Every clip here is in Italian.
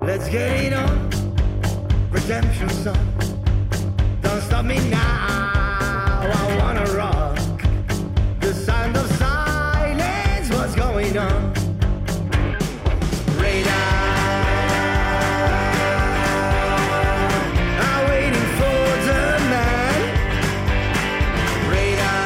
Let's get it on, redemption song. Don't stop me now, I wanna rock. The sound of silence, what's going on? Radar, I'm waiting for the man. Radar,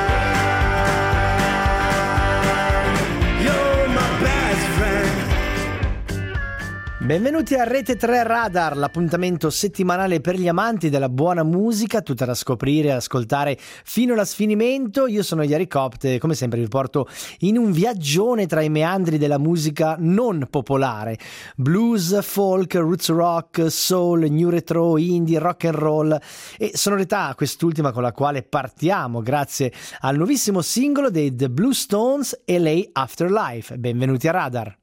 you're my best friend. Benvenuti a Rete 3 Radar, l'appuntamento settimanale per gli amanti della buona musica, tutta da scoprire e ascoltare fino alla sfinimento. Io sono Yari Copt e come sempre vi porto in un viaggione tra i meandri della musica non popolare: blues, folk, roots rock, soul, new retro, indie, rock and roll e sonorità, quest'ultima con la quale partiamo grazie al nuovissimo singolo dei The Blue Stones, LA Afterlife. Benvenuti a Radar.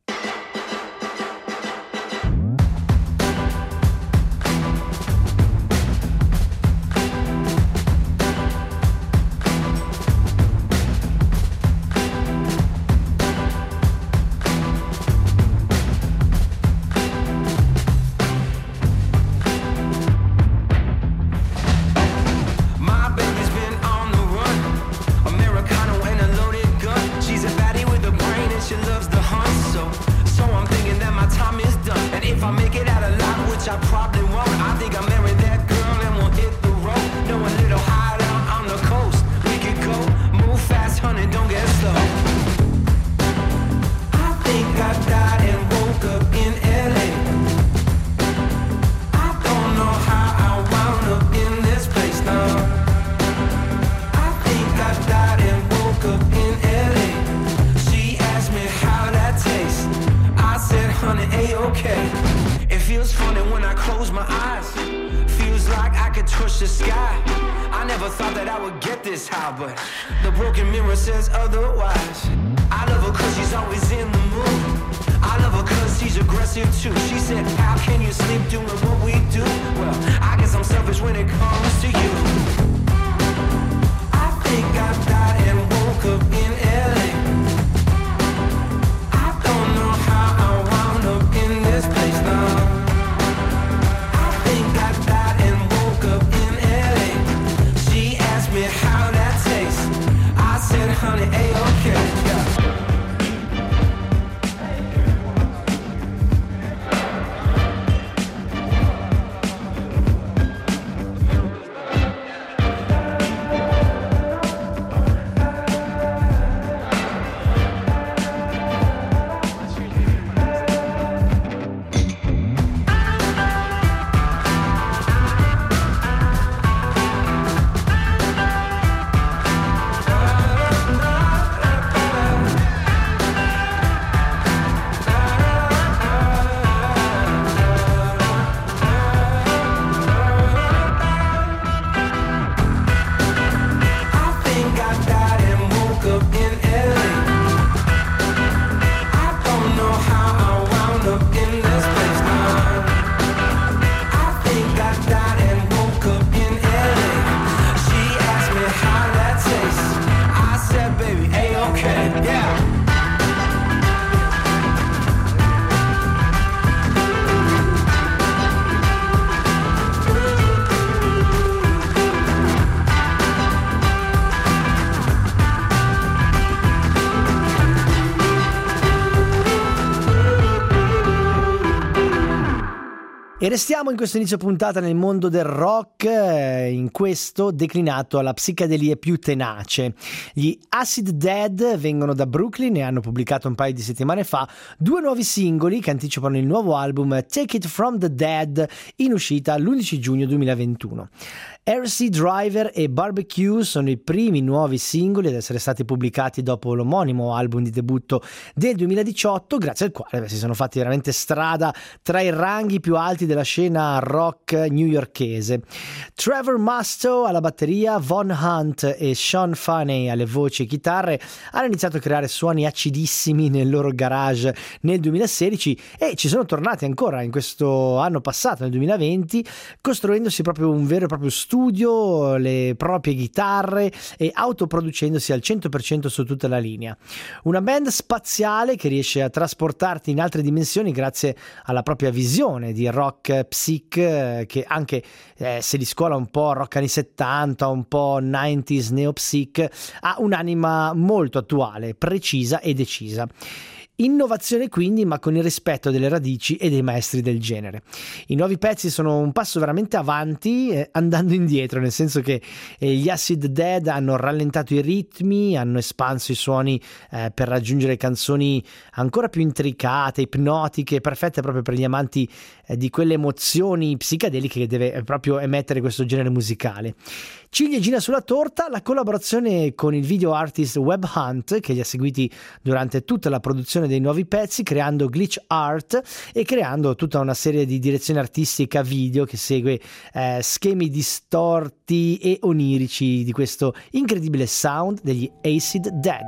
E restiamo in questo inizio puntata nel mondo del rock, in questo declinato alla psichedelia più tenace. Gli Acid Dead vengono da Brooklyn e hanno pubblicato un paio di settimane fa 2 nuovi singoli che anticipano il nuovo album Take It From The Dead, in uscita l'11 giugno 2021. RC Driver e Barbecue sono i primi nuovi singoli ad essere stati pubblicati dopo l'omonimo album di debutto del 2018, grazie al quale si sono fatti veramente strada tra i ranghi più alti della scena rock newyorkese. Trevor Musto alla batteria, Von Hunt e Sean Faney alle voci e chitarre hanno iniziato a creare suoni acidissimi nel loro garage nel 2016 e ci sono tornati ancora in questo anno passato, nel 2020, costruendosi proprio un vero e proprio studio, le proprie chitarre e autoproducendosi al 100% su tutta la linea. Una band spaziale che riesce a trasportarti in altre dimensioni grazie alla propria visione di rock psych, che anche se li scuola un po' rock anni 70, un po' 90s neo psych, ha un'anima molto attuale, precisa e decisa. Innovazione quindi, ma con il rispetto delle radici e dei maestri del genere. I nuovi pezzi sono un passo veramente avanti, andando indietro, nel senso che gli Acid Dead hanno rallentato i ritmi, hanno espanso i suoni per raggiungere canzoni ancora più intricate, ipnotiche, perfette proprio per gli amanti di quelle emozioni psichedeliche che deve proprio emettere questo genere musicale. Ciliegina sulla torta, la collaborazione con il video artist Web Hunt, che li ha seguiti durante tutta la produzione dei nuovi pezzi, creando glitch art e creando tutta una serie di direzione artistica video che segue schemi distorti e onirici di questo incredibile sound degli Acid Dead.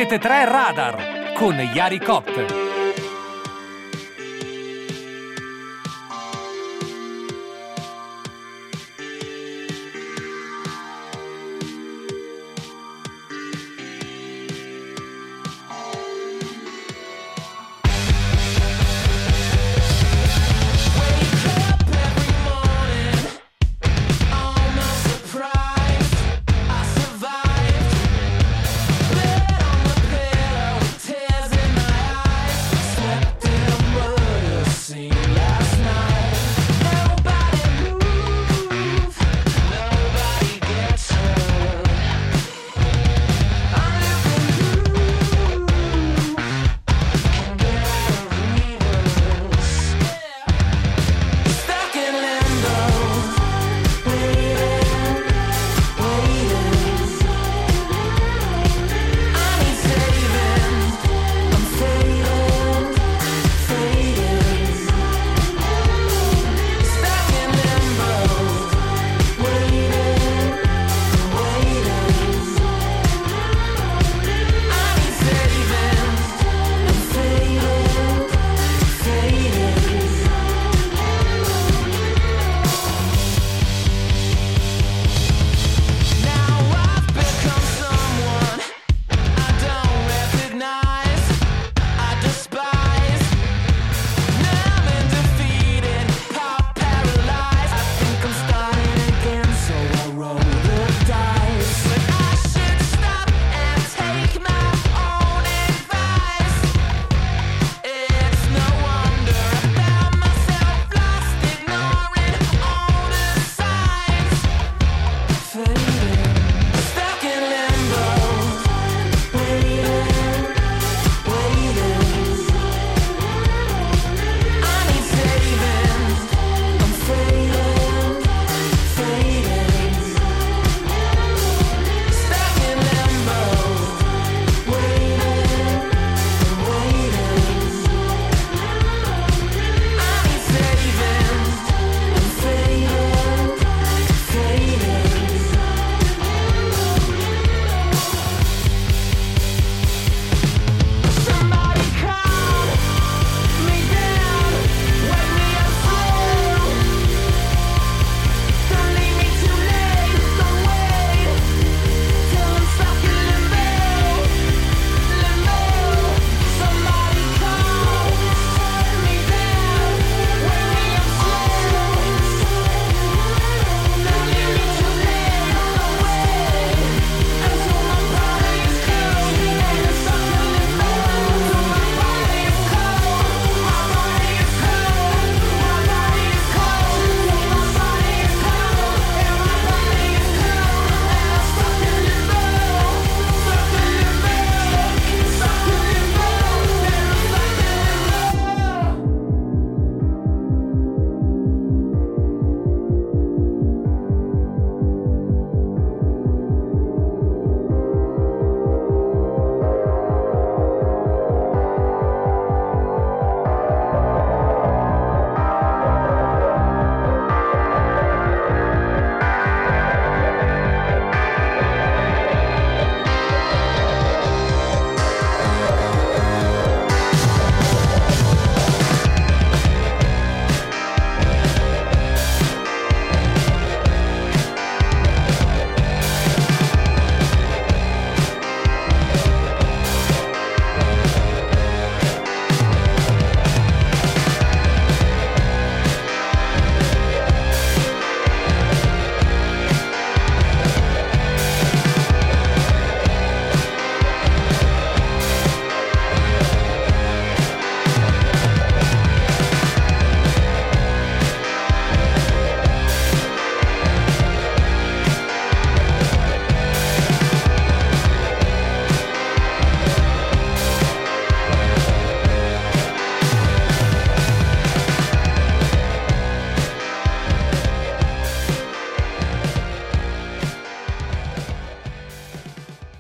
107.3 Radar con Yari Copt. Tears in my eyes.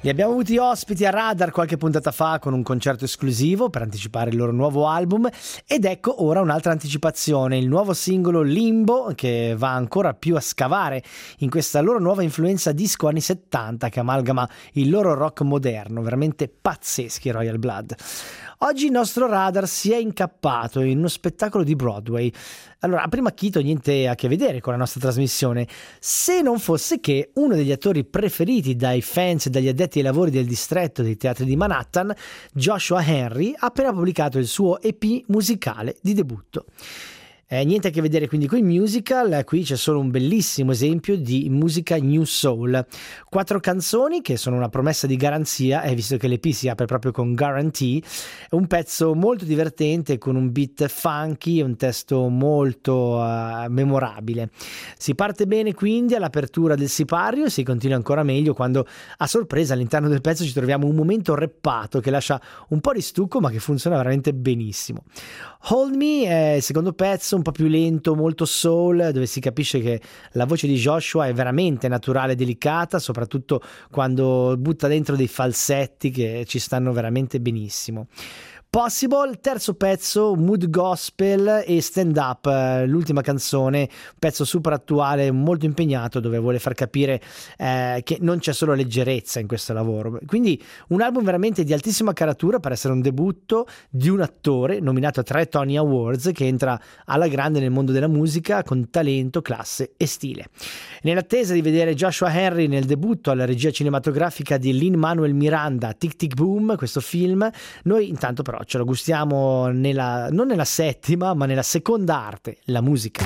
Li abbiamo avuti ospiti a Radar qualche puntata fa con un concerto esclusivo per anticipare il loro nuovo album, ed ecco ora un'altra anticipazione, il nuovo singolo Limbo, che va ancora più a scavare in questa loro nuova influenza disco anni 70 che amalgama il loro rock moderno, veramente pazzeschi Royal Blood. Oggi il nostro Radar si è incappato in uno spettacolo di Broadway. Allora, a primo acchito niente a che vedere con la nostra trasmissione, se non fosse che uno degli attori preferiti dai fans e dagli addetti ai lavori del distretto dei teatri di Manhattan, Joshua Henry, ha appena pubblicato il suo EP musicale di debutto. Niente a che vedere quindi con i musical, qui c'è solo un bellissimo esempio di musica New Soul. 4 canzoni che sono una promessa di garanzia, e visto che l'EP si apre proprio con Guarantee, è un pezzo molto divertente con un beat funky e un testo molto memorabile. Si parte bene quindi all'apertura del sipario e si continua ancora meglio quando a sorpresa all'interno del pezzo ci troviamo un momento rappato che lascia un po' di stucco ma che funziona veramente benissimo. Hold Me è il secondo pezzo, un po' più lento, molto soul, dove si capisce che la voce di Joshua è veramente naturale e delicata, soprattutto quando butta dentro dei falsetti che ci stanno veramente benissimo. Possible, terzo pezzo, mood gospel e stand up, l'ultima canzone, pezzo super attuale, molto impegnato, dove vuole far capire che non c'è solo leggerezza in questo lavoro. Quindi un album veramente di altissima caratura per essere un debutto di un attore nominato a 3 Tony Awards, che entra alla grande nel mondo della musica con talento, classe e stile. Nell'attesa di vedere Joshua Henry nel debutto alla regia cinematografica di Lin-Manuel Miranda, Tic Tic Boom, questo film, noi intanto però ce lo gustiamo non nella settima ma nella seconda arte, la musica.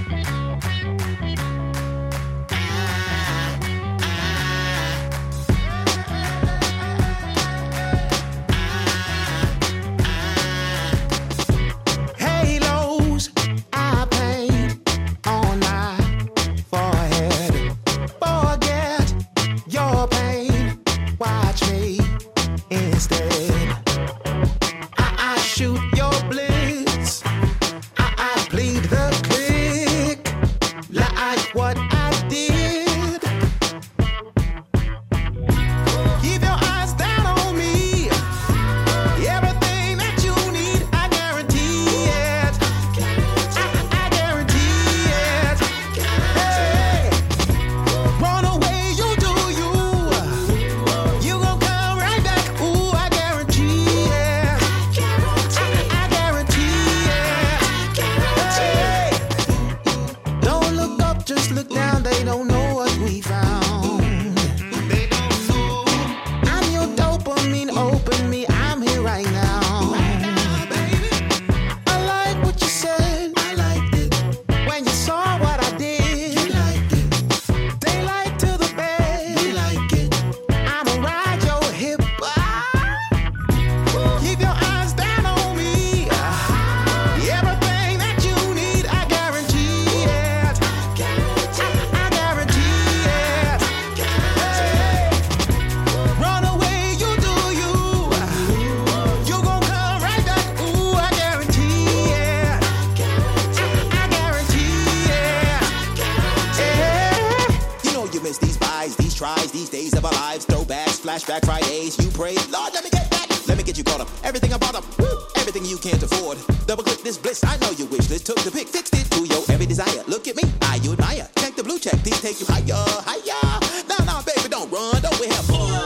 Flashback Fridays, you pray, Lord, let me get back. Let me get you caught up. Everything I bought up. Woo, everything you can't afford. Double click this bliss. I know your wish list. Took the pick, fixed it to your every desire. Look at me, you admire. Check the blue check. These take you higher, higher. Now, baby, don't run. Don't we have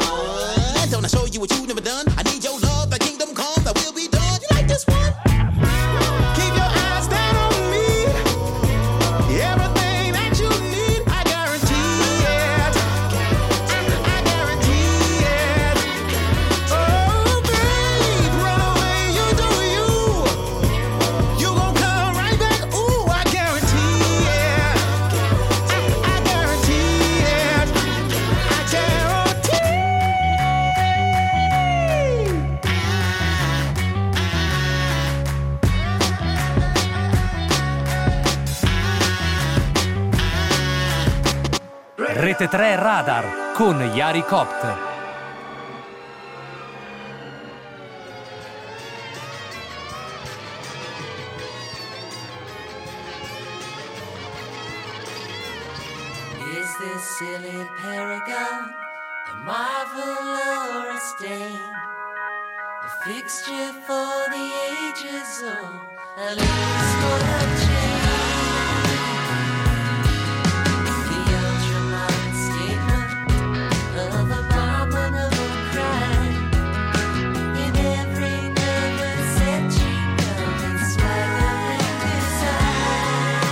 fun? Don't I show you what you never done? I need your love. The kingdom come. That will be done. You like this one? Keep your eyes down on me. Everything that you need, I guarantee it. I guarantee it. Oh, babe, run away, you do you. You gon' come right back. Ooh, I guarantee it. I guarantee it. I guarantee. Rete 3 Radar con Yari Copt. Is this silly paragon a marvel or a stain, a fixture for the ages, or at least for a change. The ultramodern statement of abominable crime in every nervous etching of its swaggering design.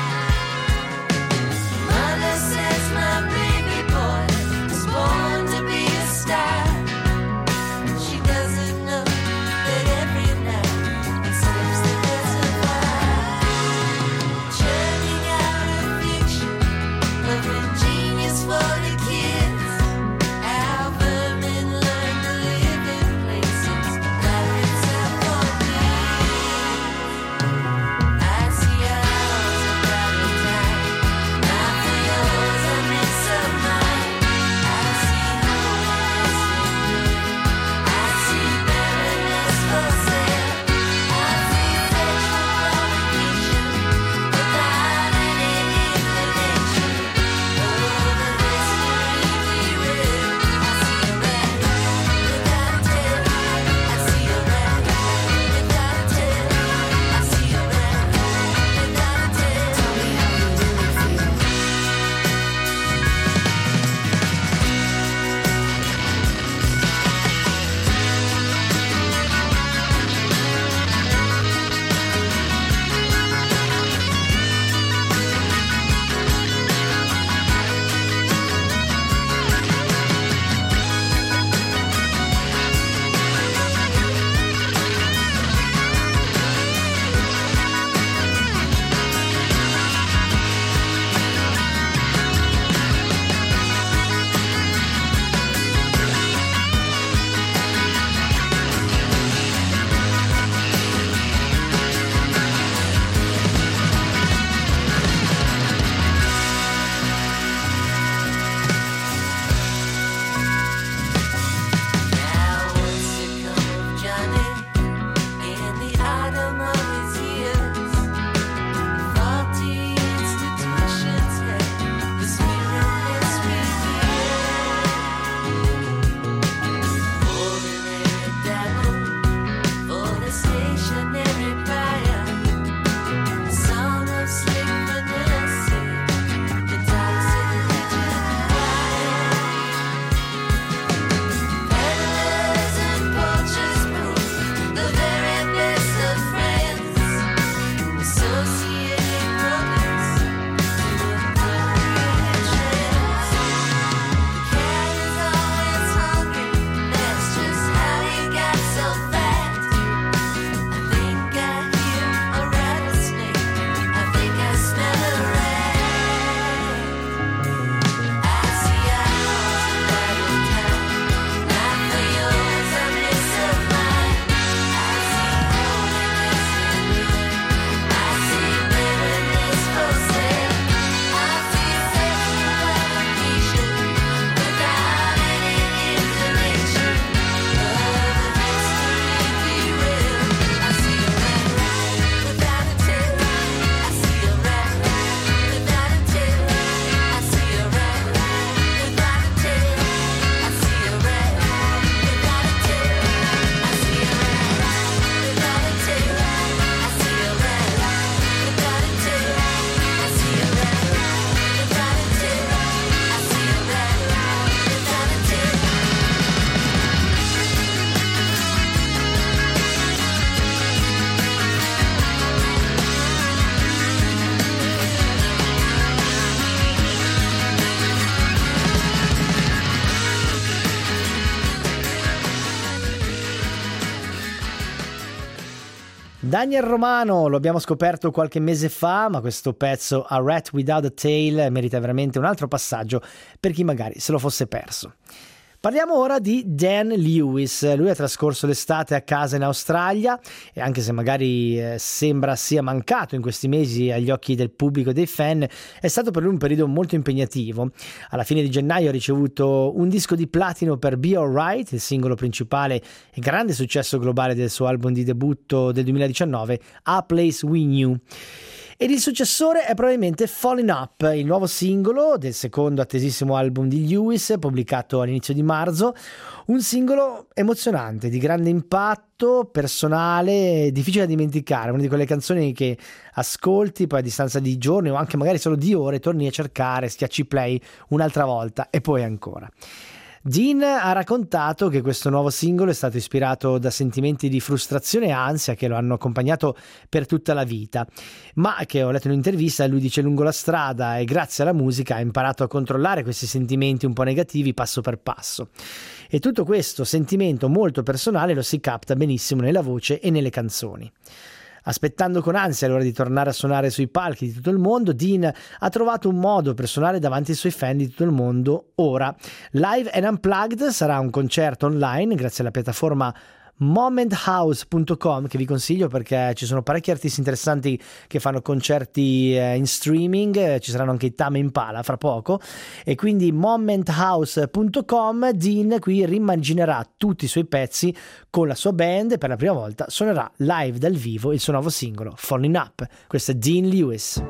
Mother says my baby boy was born to be a star. She doesn't know that every night it slips the reservoir, churning out a fiction of ingenious for the kids. How vermin learn to live in places labyrinths of forgive. I see ours about a time, not for yours, a mix of mine. I see holiness in you. I see barrenness for sale. I see sexual provocation without any inclination of the mystery we read. I see a rat without a tail. I see a rat without a tail. I see a rat without a tail. Tell me how you really feel. Now what's become of Johnny in the autumn of his years? Faulty institutions have the spirit ordinary diamond for the stationary buyer. A song of slick finesse, the toxic rigid wire. Peddlers and poachers prove the very best of friends, associating romance to appropriate trends. The cat is always hungry, that's just how he got so fat. I think I hear a rattlesnake, I think I smell a rat. I see ours about a town, not for yours, a mix of mine. I see holiness in you. I see barrenness for sale. I see sexual provocation without any inclination of the mystery be real. I see a rat without a tail. I see a rat without a tail. I see a rat without a tail. I see a rat without a tail. I see a rat without a tail. I see a rat without a tail. I see a rat without a tail. I see a rat without a tail. Daniel Romano, lo abbiamo scoperto qualche mese fa, ma questo pezzo A Rat Without a Tail merita veramente un altro passaggio per chi magari se lo fosse perso. Parliamo ora di Dan Lewis. Lui ha trascorso l'estate a casa in Australia e anche se magari sembra sia mancato in questi mesi agli occhi del pubblico e dei fan, è stato per lui un periodo molto impegnativo. Alla fine di gennaio ha ricevuto un disco di platino per Be Alright, il singolo principale e grande successo globale del suo album di debutto del 2019, A Place We Knew. Ed il successore è probabilmente Falling Up, il nuovo singolo del secondo attesissimo album di Lewis, pubblicato all'inizio di marzo. Un singolo emozionante, di grande impatto, personale, difficile da dimenticare, una di quelle canzoni che ascolti, poi a distanza di giorni o anche magari solo di ore torni a cercare, schiacci play un'altra volta e poi ancora. Dean ha raccontato che questo nuovo singolo è stato ispirato da sentimenti di frustrazione e ansia che lo hanno accompagnato per tutta la vita, ma che ho letto in un'intervista, lui dice lungo la strada e grazie alla musica ha imparato a controllare questi sentimenti un po' negativi passo per passo. E tutto questo sentimento molto personale lo si capta benissimo nella voce e nelle canzoni. Aspettando con ansia l'ora di tornare a suonare sui palchi di tutto il mondo, Dean ha trovato un modo per suonare davanti ai suoi fan di tutto il mondo ora. Live and Unplugged sarà un concerto online grazie alla piattaforma momenthouse.com, che vi consiglio perché ci sono parecchi artisti interessanti che fanno concerti in streaming, ci saranno anche i Tame Impala fra poco, e quindi momenthouse.com. Dean qui rimmaginerà tutti i suoi pezzi con la sua band e per la prima volta suonerà live dal vivo il suo nuovo singolo Falling Up. Questo è Dean Lewis.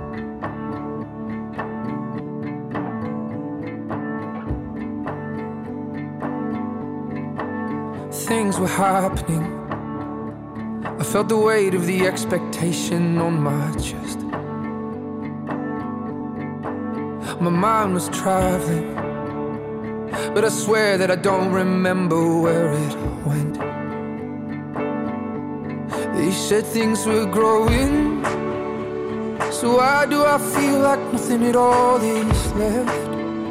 Things were happening. I felt the weight of the expectation on my chest. My mind was traveling, but I swear that I don't remember where it went. They said things were growing, so why do I feel like nothing at all is left?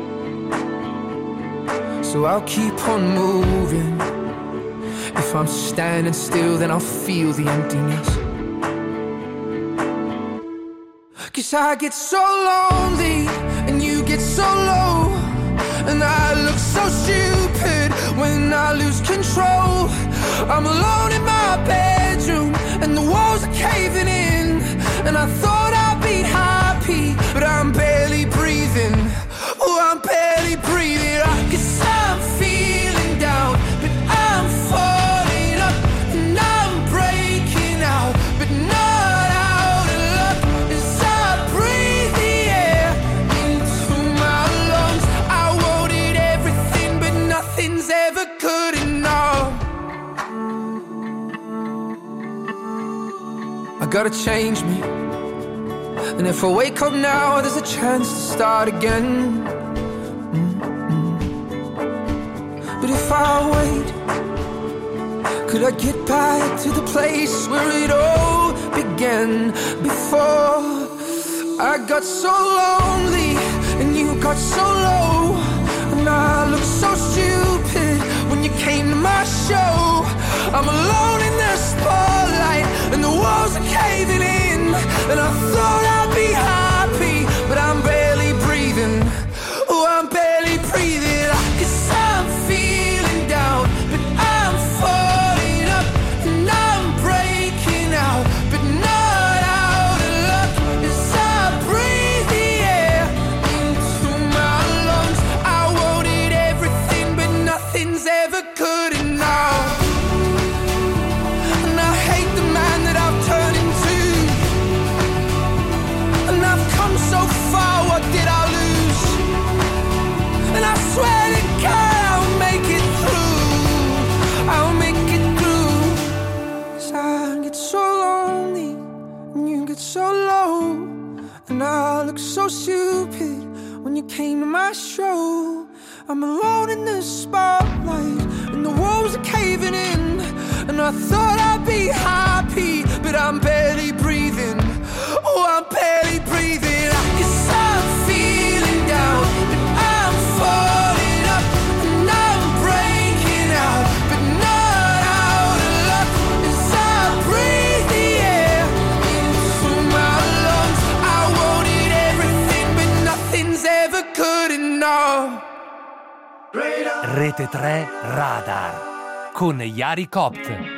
So I'll keep on moving. If I'm standing still, then I'll feel the emptiness. 'Cause I get so lonely and you get so low, and I look so stupid when I lose control. I'm alone in my bedroom and the walls are caving in, and I thought I'd be happy, but I'm barely breathing. Oh, I'm barely breathing. 'Cause I'm feeling down, but I'm falling up, and I'm breaking out, but not out of luck. As I breathe the air into my lungs, I wanted everything, but nothing's ever good enough. I gotta change me, and if I wake up now, there's a chance to start again. But if I wait, could I get back to the place where it all began? Before I got so lonely and you got so low, and I looked so stupid when you came to my show. I'm alone in the spotlight and the walls are caving in, and I thought I'd be happy, but I'm barely breathing. Oh, I'm barely breathing. 'Cause I'm feeling down, but I'm falling up, and I'm breaking out, but not out of luck. As I breathe the air into my lungs, I wanted everything, but nothing's ever good enough. And I hate the man that I've turned into, and I've come so far, what did I lose? And I swear to God I'll make it through, I'll make it through. 'Cause I get so lonely and you get so low, and I look so stupid when you came to my show. I'm alone in the spotlight and the walls are caving in, and I thought I'd be happy, but I'm barely breathing. Oh, I'm barely breathing. 'Cause I'm feeling down, but I'm falling up, and I'm breaking out, but not out of luck. As I breathe the air into my lungs, I wanted everything, but nothing's ever good enough. Rete 3 Radar con Yari Copt.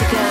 to go.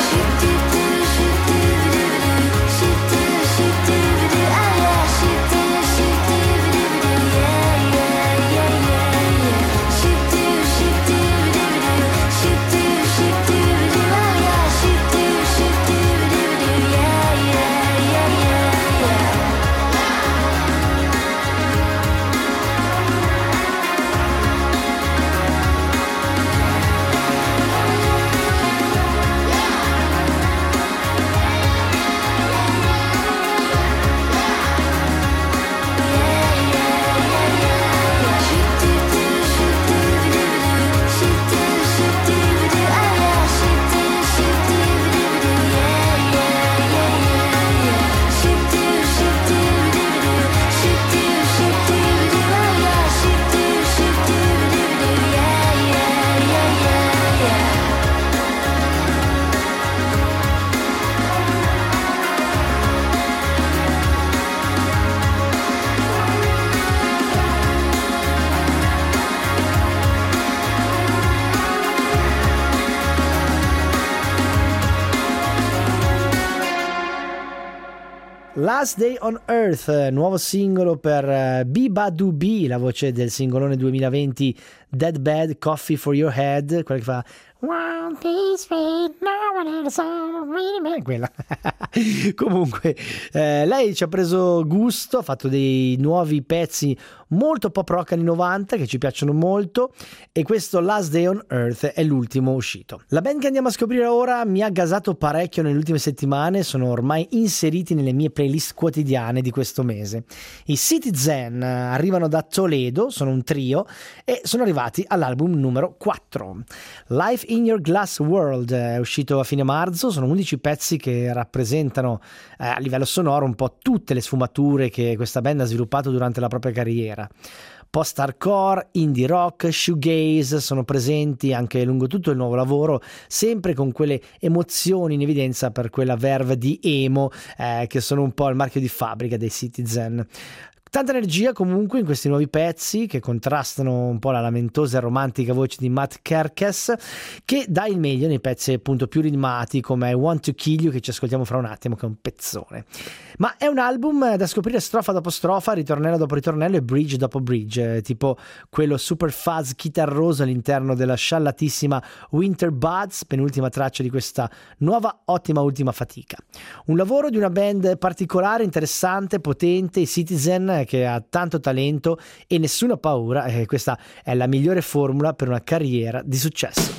Last Day on Earth, nuovo singolo per Bibadoo, la voce del singolone 2020 Dead Bad Coffee for Your Head, quella che fa One piece feet, no one else, really quella. Comunque lei ci ha preso gusto, ha fatto dei nuovi pezzi molto pop rock anni 90 che ci piacciono molto, e questo Last Day on Earth è l'ultimo uscito. La band che andiamo a scoprire ora mi ha gasato parecchio nelle ultime settimane, sono ormai inseriti nelle mie playlist quotidiane di questo mese. I Citizen arrivano da Toledo, sono un trio e sono arrivati all'album numero 4. Life in Your Glass World è uscito a fine marzo, sono 11 pezzi che rappresentano a livello sonoro un po' tutte le sfumature che questa band ha sviluppato durante la propria carriera. Post-hardcore, indie rock, shoegaze sono presenti anche lungo tutto il nuovo lavoro, sempre con quelle emozioni in evidenza per quella verve di emo che sono un po' il marchio di fabbrica dei Citizen. Tanta energia comunque in questi nuovi pezzi che contrastano un po' la lamentosa e romantica voce di Matt Kerkes, che dà il meglio nei pezzi appunto più ritmati come I Want to Kill You, che ci ascoltiamo fra un attimo, che è un pezzone. Ma è un album da scoprire strofa dopo strofa, ritornello dopo ritornello e bridge dopo bridge, tipo quello super fuzz chitarroso all'interno della sciallatissima Winter Buds, penultima traccia di questa nuova ottima ultima fatica. Un lavoro di una band particolare, interessante, potente, i Citizen, che ha tanto talento e nessuna paura, e questa è la migliore formula per una carriera di successo.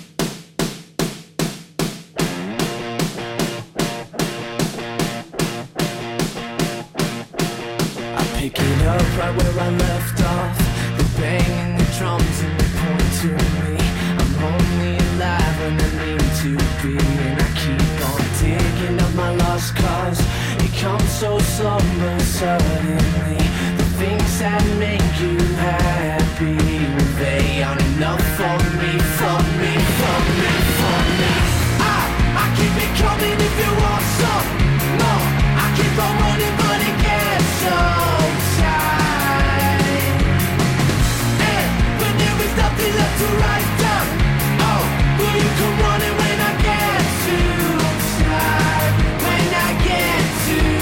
Pick it up right where I left off. The banging the drums and they point to me. I'm only alive when I need to be, and I keep on digging up my lost cause. It comes so slow but suddenly. The things that make you happy, well, they aren't enough for me, for me, for me, for me. I keep it coming if you want some more. I keep on running but it gets so tight. And when there is nothing left to write down, oh, will you come running when I get too tired? When I get too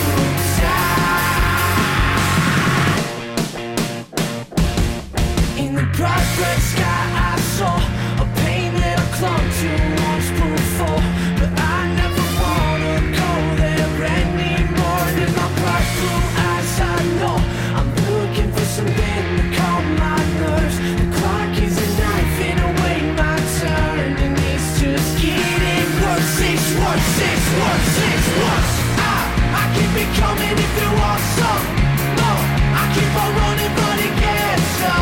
tired. In the bright red sky I saw a pain that I clung to once before, but I never wanna go there anymore. And in my bright blue eyes I know I'm looking for something to calm my nerves. The clock is a knife and I wait my turn, and it's just getting worse. It's worse, it's worse, it's worse. I keep it coming if you want some more. I keep on running but it gets so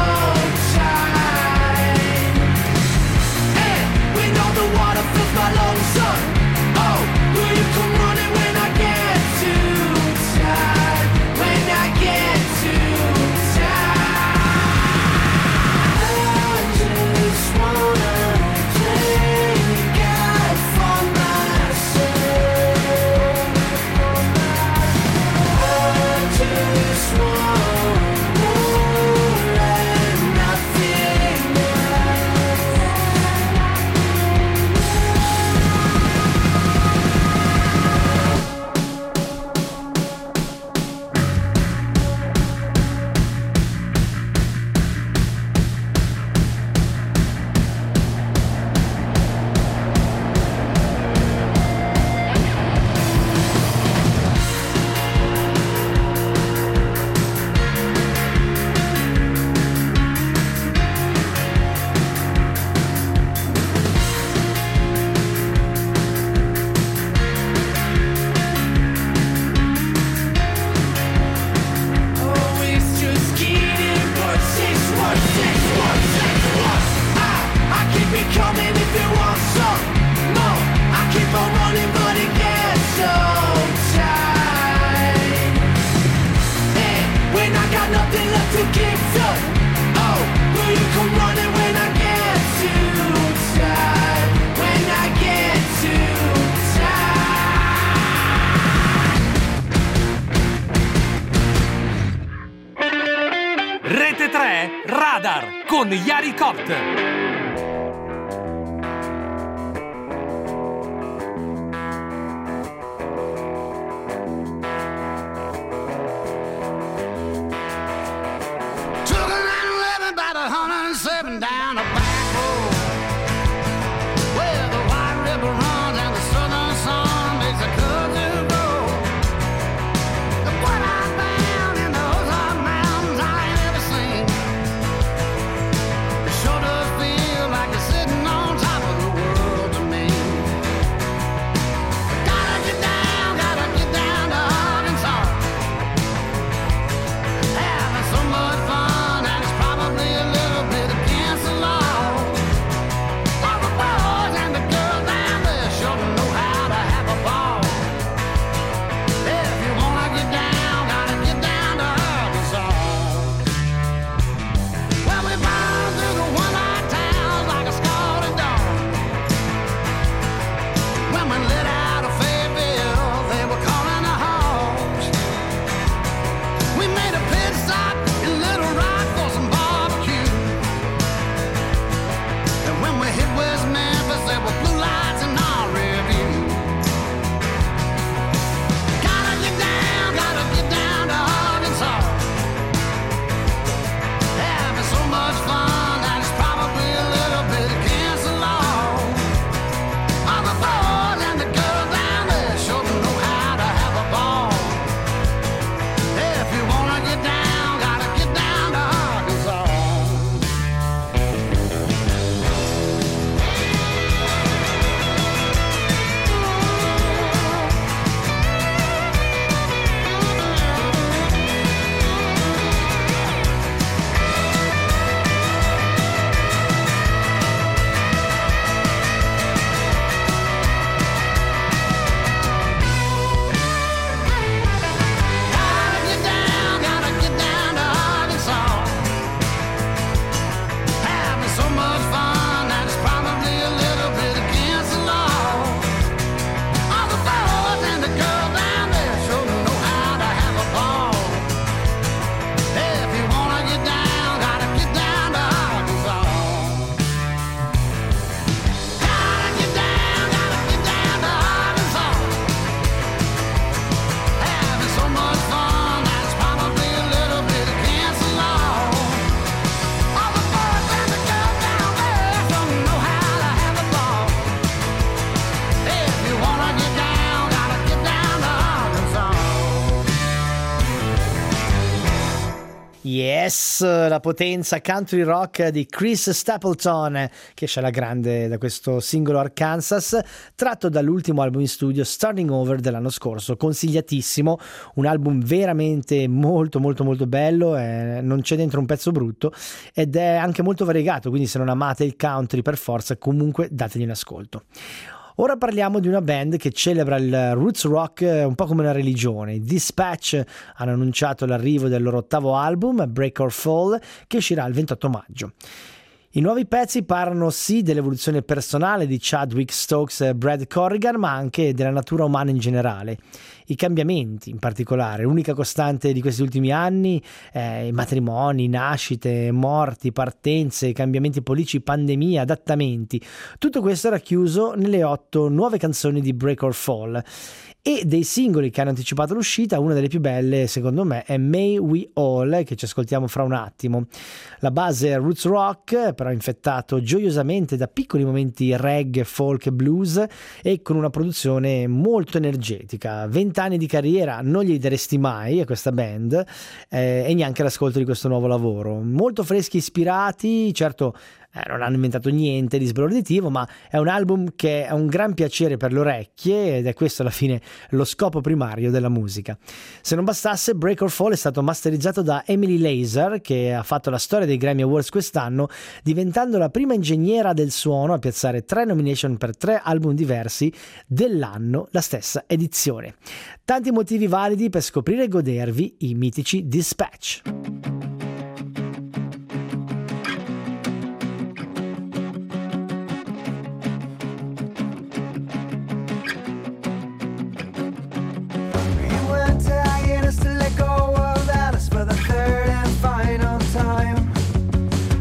tight. And when all the water fills my lungs up, oh, will you come running when I get too tired? When I get too tired. I just wanna play God for myself. Radar con Yari Copt. Took a 911 by the 107 down a back road where the White River runs and the Southern Sun makes the country grow. And what I found in the Ozark Mountains I ain't ever seen. It sure does feel like you're sitting on top of the world to me. Gotta get down to Arkansas. Having so much fun and it's probably a little bit against the law. All the boys and the girls down there sure know how to have a ball. If you wanna get down, gotta get down to Arkansas. Well, we burn through the one-eyed towns like a scalded dog. When we lit out of Fayetteville, they were calling the hogs. We made a pit stop in Little Rock for some barbecue. And when we hit West Memphis, there were blue lights in our review. Gotta get down to Arkansas. Having so much fun that it's probably a little bit against the law. All the boys and the girls down there sure know how to have a ball. If you wanna get down, gotta get down to Arkansas. Gotta get down to Arkansas. Having so much fun that it's probably a little bit against the law. All the boys and the girls down there sure know how to have a ball. If you wanna get down, gotta get down to Arkansas. Gotta get down to Arkansas. Having so much fun that it's probably a little bit against the law. All the boys and the girls down there don't know how to have a ball. If you wanna get down, gotta get down to Arkansas. Yes, la potenza country rock di Chris Stapleton che esce alla grande da questo singolo Arkansas, tratto dall'ultimo album in studio Starting Over dell'anno scorso, consigliatissimo, un album veramente molto molto molto bello, non c'è dentro un pezzo brutto ed è anche molto variegato, quindi se non amate il country per forza comunque dategli un ascolto. Ora parliamo di una band che celebra il roots rock un po' come una religione. I Dispatch hanno annunciato l'arrivo del loro ottavo album, Break or Fall, che uscirà il 28 maggio. I nuovi pezzi parlano sì dell'evoluzione personale di Chadwick Stokes e Brad Corrigan, ma anche della natura umana in generale. I cambiamenti, in particolare, l'unica costante di questi ultimi anni, i matrimoni, nascite, morti, partenze, cambiamenti politici, pandemie, adattamenti. Tutto questo era chiuso nelle 8 nuove canzoni di Break or Fall. E dei singoli che hanno anticipato l'uscita, una delle più belle secondo me è May We All, che ci ascoltiamo fra un attimo. La base è roots rock, però infettato gioiosamente da piccoli momenti reggae, folk e blues, e con una produzione molto energetica. 20 anni di carriera non gli daresti mai a questa band, e neanche l'ascolto di questo nuovo lavoro. Molto freschi, ispirati, certo non hanno inventato niente di sbalorditivo, ma è un album che è un gran piacere per le orecchie ed è questo alla fine lo scopo primario della musica. Se non bastasse, Break or Fall è stato masterizzato da Emily Lazar, che ha fatto la storia dei Grammy Awards quest'anno, diventando la prima ingegnera del suono a piazzare 3 nomination per 3 album diversi dell'anno, la stessa edizione. Tanti motivi validi per scoprire e godervi i mitici Dispatch. To let go of Alice for the third and final time.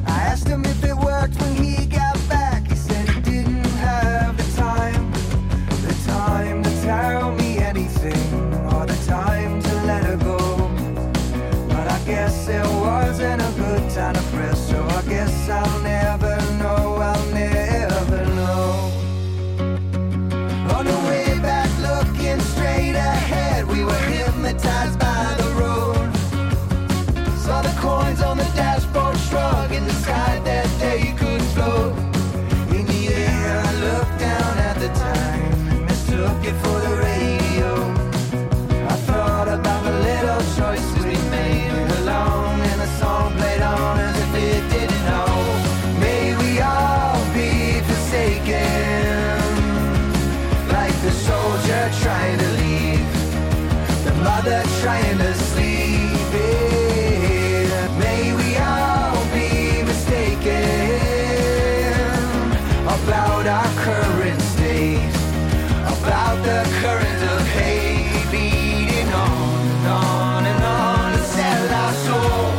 out of breath, so I guess I'll never know, I'll never know. On the way back, looking straight ahead, we were hypnotized by the road. Saw the coins on the dashboard shrug and decided that they could float. In the air, I looked down at the time and mistook it for the radio. I thought about the little choices we made along, and the song played on as if it didn't know. May we all be forsaken, like the soldier trying to leave, the mother trying to sleep. Yeah. May we all be mistaken about our current state, about the current of hate leading on and on and on to sell our soul.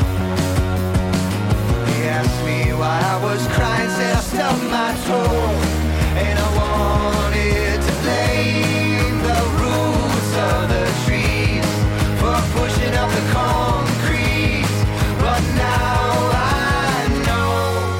He asked me why I was crying, said I stubbed my toe, and I wanted to blame the roots of the trees for pushing up the concrete, but now I know.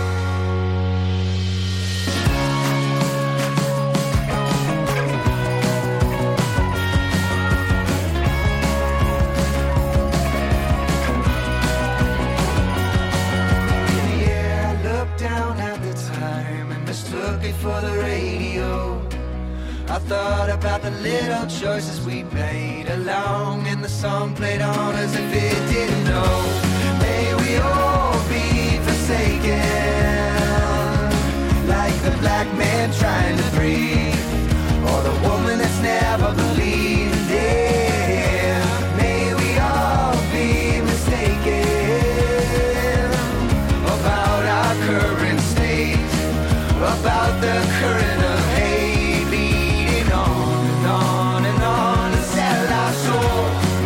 Yeah, I looked down at the time and mistook it for the radio. I thought about the little choices we made along, and the song played on as if it didn't know. May we all be forsaken, like the black man trying to breathe, or the woman that's never believed. Yeah. May we all be mistaken about our current state, about the current of hate leading on and on and on to sell our soul.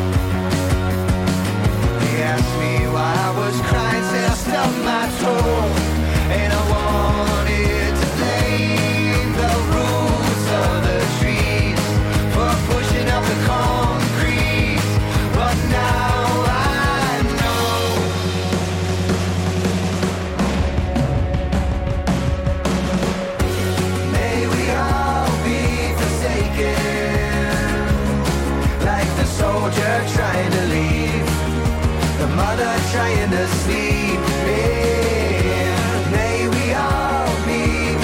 He asked me why I was crying, said I stubbed my toe, and I wanted to blame the roots of the trees for pushing up the concrete, but now I know. May we all be forsaken, like the soldier trying to leave, the mother trying to sleep. Yeah. May we all be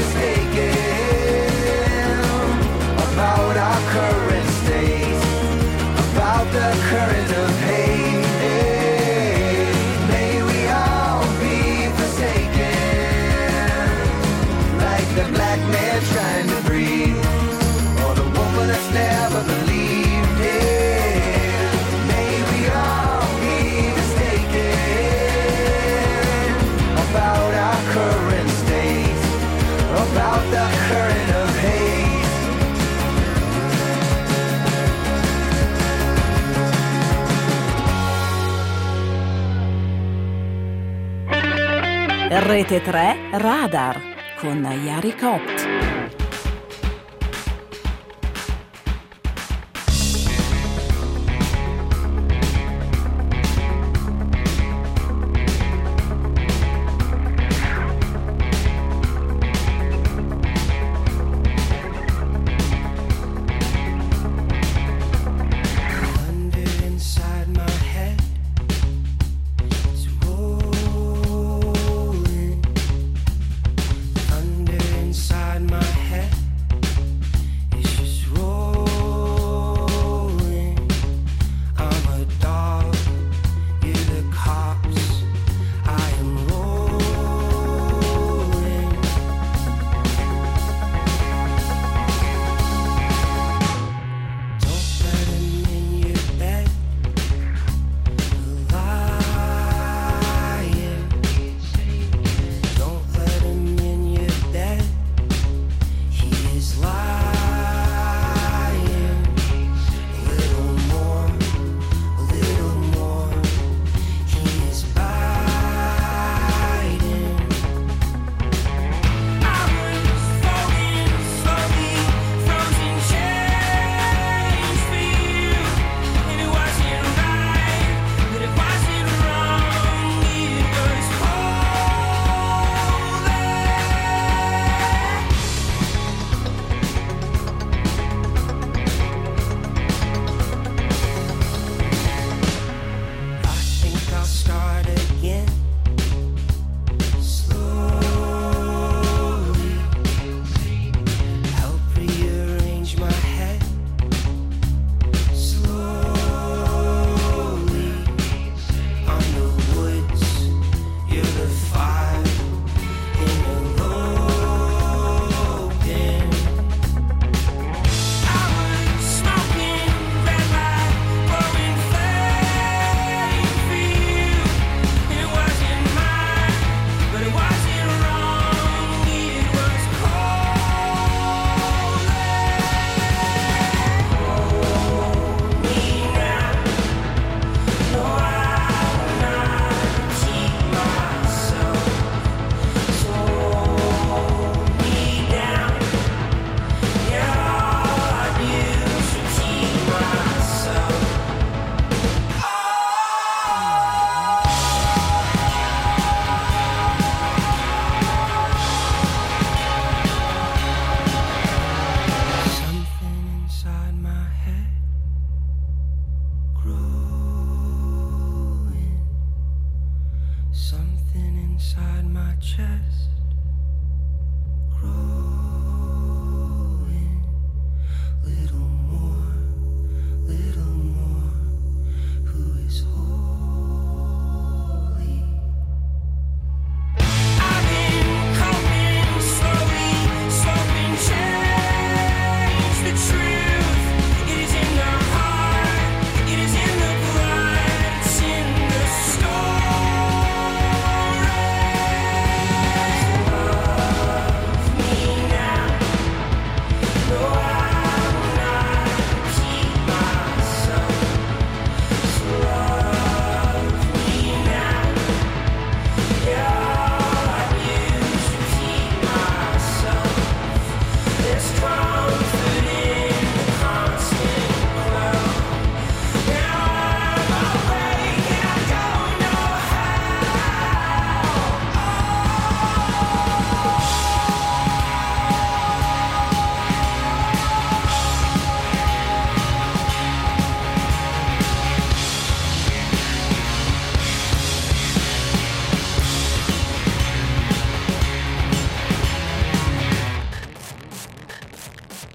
mistaken about our current state, about the current of hate. Yeah. May we all be forsaken, like the black man trying to breathe, or the woman that's never believed. Yeah. May we all be mistaken about our current state, about the current of hate. Rete 3 Radar con Yari Copt. Thunder inside my head is rolling. Thunder inside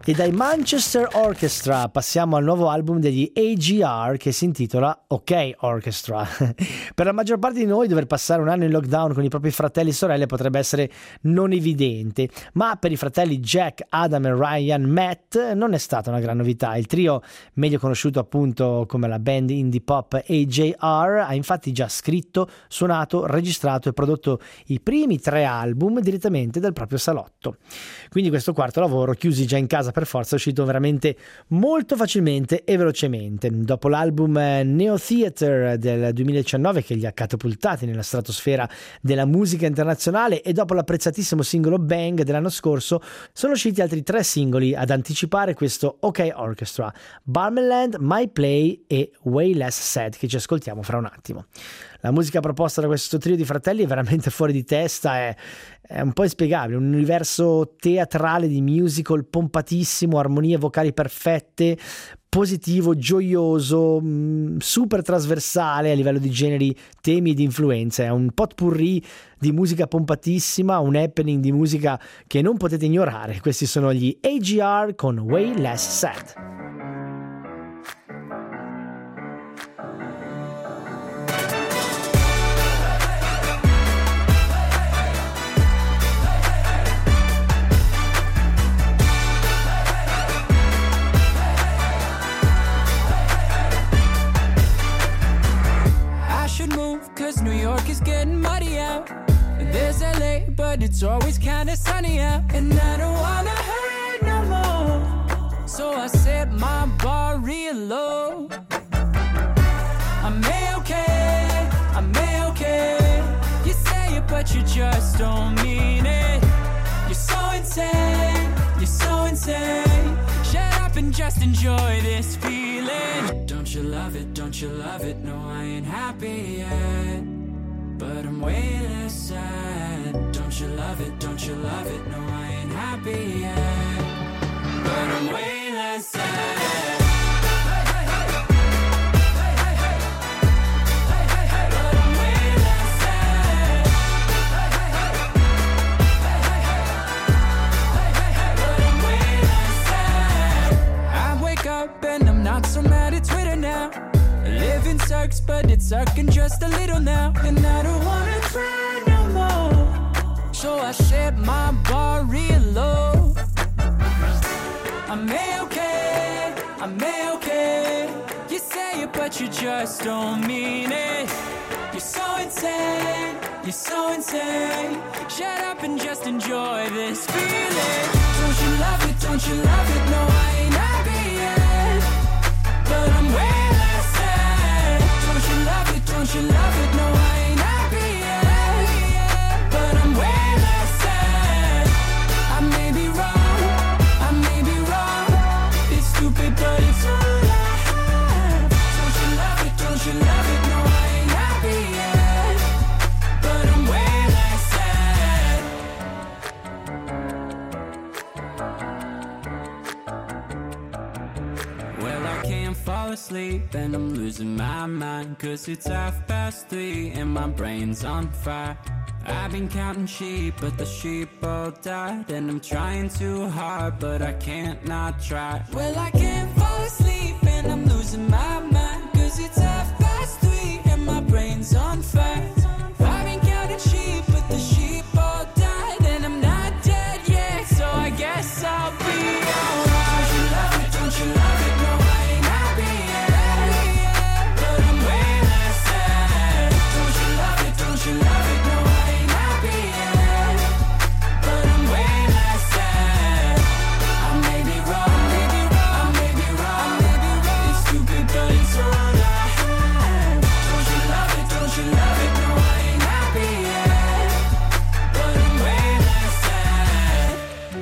E dai Manchester Orchestra passiamo al nuovo album degli AGR che si intitola OK Orchestra. Per la maggior parte di noi dover passare un anno in lockdown con i propri fratelli e sorelle potrebbe essere non evidente, ma per i fratelli Jack, Adam e Ryan Matt non è stata una gran novità. Il trio, meglio conosciuto appunto come la band indie pop AJR, ha infatti già scritto, suonato, registrato e prodotto i primi 3 album direttamente dal proprio salotto. Quindi questo quarto lavoro, chiusi già in casa per forza, è uscito veramente molto facilmente e velocemente. Dopo l'album Neo Theater del 2019 che li ha catapultati nella stratosfera della musica internazionale e dopo l'apprezzatissimo singolo Bang dell'anno scorso, sono usciti altri 3 singoli ad anticipare questo OK Orchestra: Barmeland, My Play e Way Less Sad, che ci ascoltiamo fra un attimo. La musica proposta da questo trio di fratelli è veramente fuori di testa, è un po' inspiegabile, un universo teatrale di musical pompatissimo, armonie vocali perfette, positivo, gioioso, super trasversale a livello di generi, temi e di influenze. È un potpourri di musica pompatissima, un happening di musica che non potete ignorare. Questi sono gli AGR con Way Less Sad. Cause New York is getting muddy out. There's LA, but it's always kinda sunny out. And I don't wanna hurt no more, so I set my bar real low. I'm okay. You say it, but you just don't mean it. You're so insane. Shut up and just enjoy this feeling. Don't you love it, don't you love it? No, I ain't happy yet, but I'm way less sad. Don't you love it, don't you love it? No, I ain't happy yet, but I'm way less sad. And I'm not so mad at Twitter now. Living sucks, but it's sucking just a little now. And I don't wanna try no more, so I set my bar real low. I'm okay. You say it, but you just don't mean it. You're so insane. Shut up and just enjoy this feeling. Don't you love it, don't you love it? No, I ain't happy yet, but I'm way less sad. Don't you love it, don't you love it? No, I ain't happy yet, but I'm way less sad. I may be wrong, it's stupid, but it's all I have. Don't you love it, don't you love it? No, I ain't happy yet, but I'm way less sad. Well, I can't fall asleep and I'm losing my mind, 'cause it's 3:30 and my brain's on fire. I've been counting sheep, but the sheep all died. And I'm trying too hard, but I can't not try. Well, I can't fall asleep and I'm losing my mind, 'cause it's 3:30 and my brain's on fire. I've been counting sheep, but the sheep all died. And I'm not dead yet, so I guess I'll be alright. Don't you love it, don't you love it? No, I ain't happy yet, but I'm way less sad. Don't you love it, don't you love it? No, I ain't happy yet, but I'm way less sad. I may be wrong, it's stupid, but it's all I have. Don't you love it, don't you love it? No, I ain't happy yet, but I'm way less sad.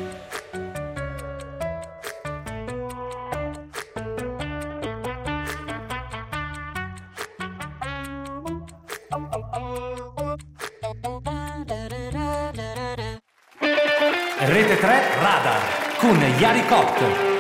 Rete 3 Radar con Yari Copt.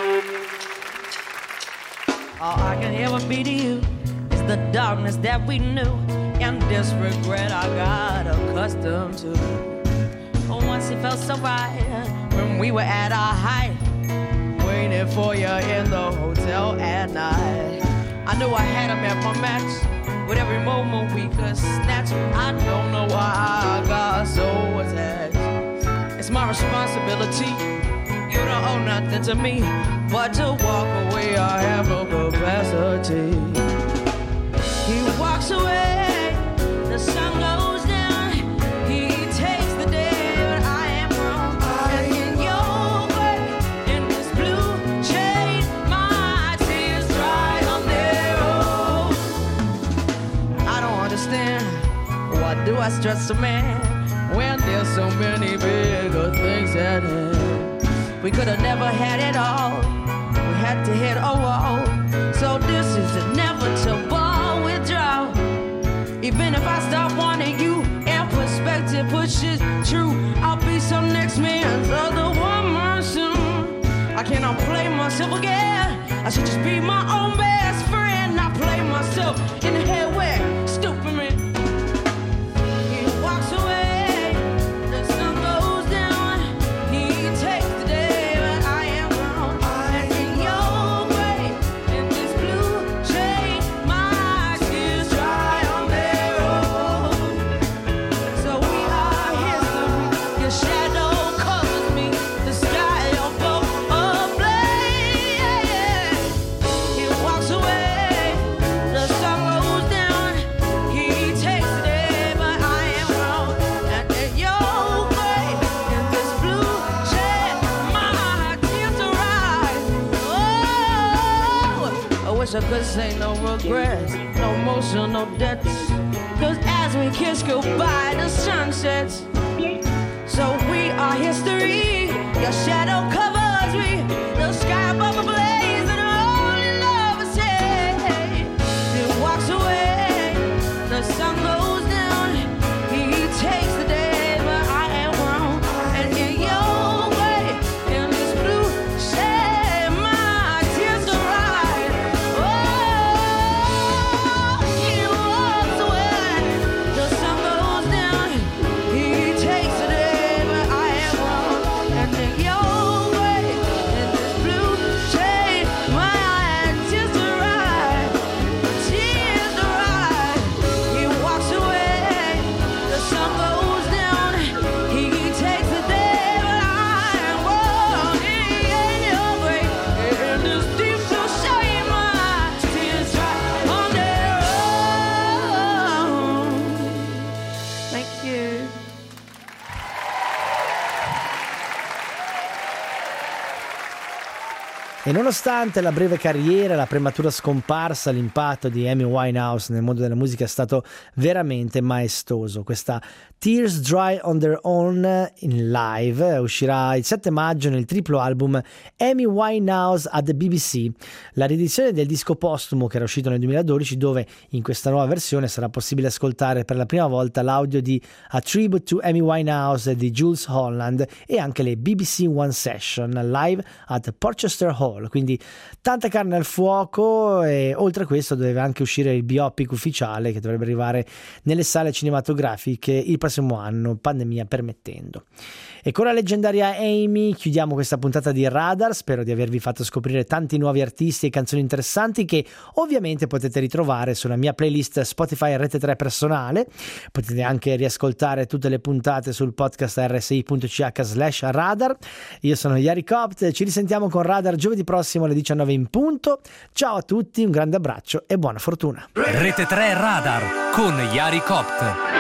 All I can ever be to you is the darkness that we knew and this regret I got accustomed to. Oh, once it felt so right when we were at our height, way waiting for you in the hotel at night. I knew I had him at my match. With every moment we could snatch. I don't know why I got so attached. It's my responsibility. You don't owe nothing to me, but to walk away I have no capacity. He walks away, the sun goes down. He takes the day, but I am wrong. And in your way, in this blue shade, my tears dry on their own. I don't understand, why do I stress a man when there's so many bigger things at hand? We could have never had it all. We had to hit a wall. So this is inevitable withdrawal. Even if I stop wanting you and perspective pushes true, I'll be some next man's other woman soon. I cannot play myself again. I should just be my own best friend. Not play myself in the head where stupid me. He walks away. The sun goes down. He takes the day, but I am wrong. And in your way, in this blue shade, my tears dry on their own. So we are history. Your shadow covers me. The sky above ablaze. He walks away. The sun goes down. He takes the day, but I am wrong. And in your way, in this blue shade, my tears are rise. Oh, I wish I could say no regrets, no emotional debts. Cause as we kiss goodbye, the sun sets. So we are history. Your shadow covers me. The sky above ablaze, and only love is saved. He walks away. The sun goes down. He takes the day, but I am wrong. And in your way, in this blue shade, my tears are rise. Oh, he walks away. The sun goes down. He takes the day, but I am wrong. And in your way, in this blue shade, my tears are rise. Tears are rise. He walks away. The sun goes down. He takes the day, but I am wrong. In your way, in this deep blue shade, my tears dry on their own. Thank you. E nonostante la breve carriera, la prematura scomparsa, l'impatto di Amy Winehouse nel mondo della musica è stato veramente maestoso. Questa Tears Dry on Their Own in live uscirà il 7 maggio nel triplo album Amy Winehouse at the BBC, la riedizione del disco postumo che era uscito nel 2012, dove in questa nuova versione sarà possibile ascoltare per la prima volta l'audio di A Tribute to Amy Winehouse di Jools Holland e anche le BBC One Session live at Porchester Hall. Quindi tanta carne al fuoco, e oltre a questo deve anche uscire il biopic ufficiale che dovrebbe arrivare nelle sale cinematografiche il prossimo anno, pandemia permettendo. E con la leggendaria Amy chiudiamo questa puntata di Radar. Spero di avervi fatto scoprire tanti nuovi artisti e canzoni interessanti che ovviamente potete ritrovare sulla mia playlist Spotify Rete 3 personale. Potete anche riascoltare tutte le puntate sul podcast rsi.ch/radar. Io sono Yari Copt, ci risentiamo con Radar giovedì prossimo alle 19 in punto. Ciao a tutti, un grande abbraccio e buona fortuna. Rete 3 Radar con Yari Copt.